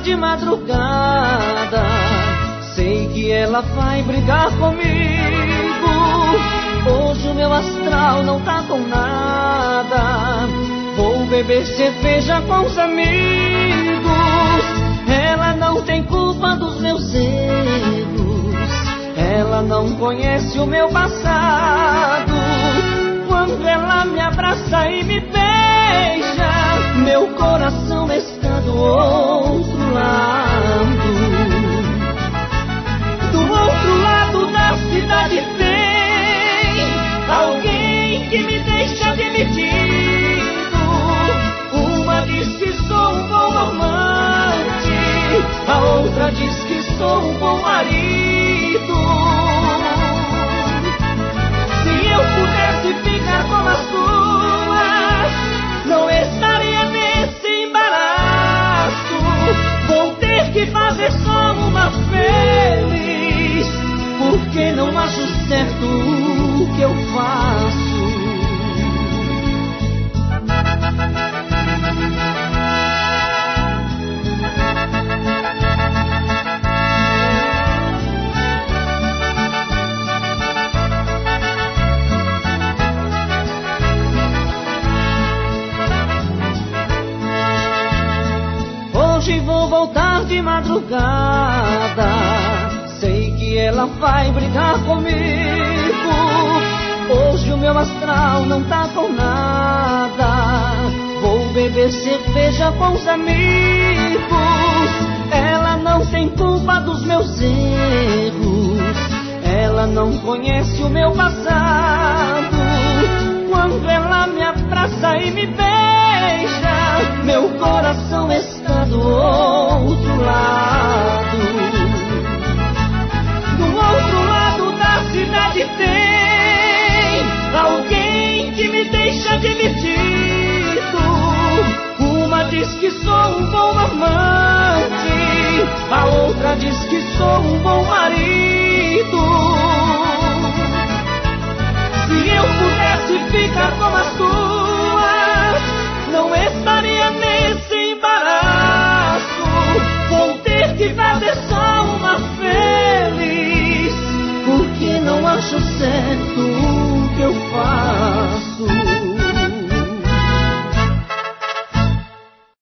de madrugada. Sei que ela vai brigar comigo. Hoje o meu astral não tá com nada. Vou beber cerveja com os amigos. Ela não tem culpa dos meus erros. Ela não conhece o meu passado. Quando ela me abraça e me beija, meu coração está do outro lado. Do outro lado da cidade tem alguém que me deixa demitido. Uma diz que sou um bom amante, a outra diz que sou um bom marido. Se eu pudesse ficar com as duas, não estaria nesse embaraço. Vou ter que fazer só uma feliz, porque não acho certo o que eu faço. Hoje vou voltar de madrugada. Sei que ela vai brigar comigo. Hoje o meu astral não tá com nada. Vou beber cerveja com os amigos. Ela não tem culpa dos meus erros. Ela não conhece o meu passado. Quando ela me abraça e me beija, meu coração está do outro lado. Do outro lado da cidade tem alguém que me deixa demitido. Uma diz que sou um bom amante, a outra diz que sou um bom marido. Se eu pudesse ficar com as duas,